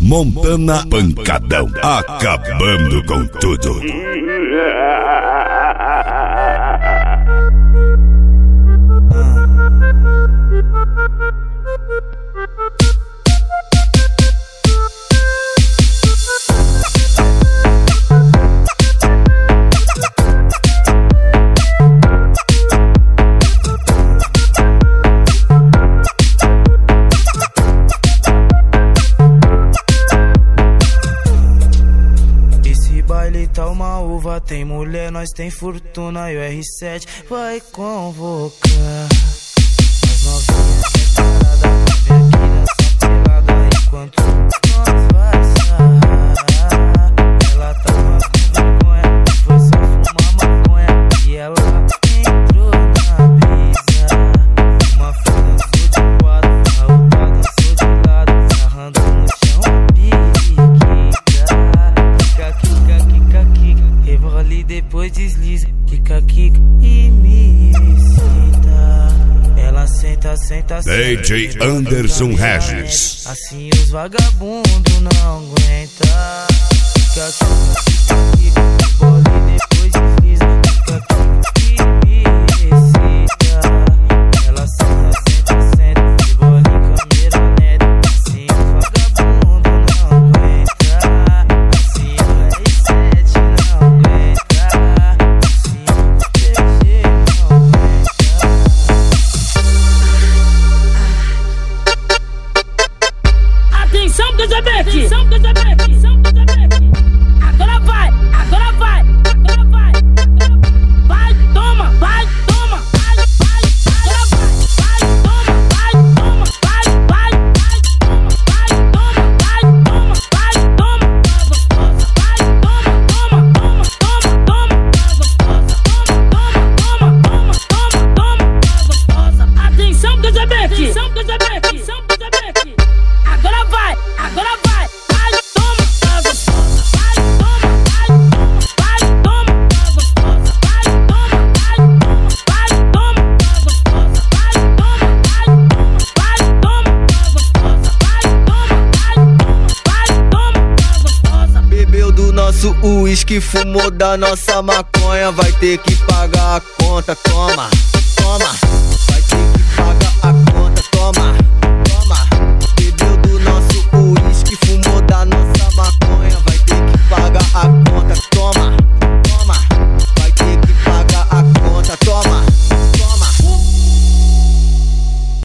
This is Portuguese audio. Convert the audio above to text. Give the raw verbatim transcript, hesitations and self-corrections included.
Montana Pancadão, acabando com tudo. Tem mulher, nós tem fortuna e o R sete vai convocar as novinhas separadas pra ver aqui nessa pelada enquanto nós vai sarrar. Ela tava com vergonha, foi só fumar maconha e ela entrou na brisa. Uma filha dançou de quatro, a outra dançou de lado, sarrando no chão periquita. Kika, kika, kika, kika. Rebola e depois desliza, quica, quica e me senta. Ela senta, senta, senta. D J Anderson Regis. Assim os vagabundos não aguentam. Quica, quica, quica, rebola e depois desliza, quica, quica e me senta. Ela senta, senta, senta, rebola em câmera lenta. Assim os vagabundos não aguentam. Assim o R sete não aguenta. Assim o P G não aguenta. Atenção, Gazabete! Atenção, Gazabete! Atenção, Gazabete! Agora vai! Agora vai! Agora vai! Vai, toma! Vai, toma! Vai, vai! Agora vai! Vai, toma! Vai, toma! Vai, vai! Vai, toma! Vai, toma! Vai, toma! Vai, toma! Vai, toma! Toma, toma, toma, toma! Toma, toma, toma, toma, toma! Atenção, Gazabete! Atenção, Gazabete! Atenção, Gazabete! Agora vai, agora vai, vai, toma, tá gostosa, vai, toma, vai, toma, vai, toma, tá gostosa, vai, toma, vai, toma, vai, toma, tá gostosa, vai, toma, vai, toma, vai, toma, tá gostosa, vai, toma, vai, toma, vai, toma, tá gostosa. Bebeu do nosso uísque, fumou da nossa maconha, vai ter que pagar a conta, toma, toma.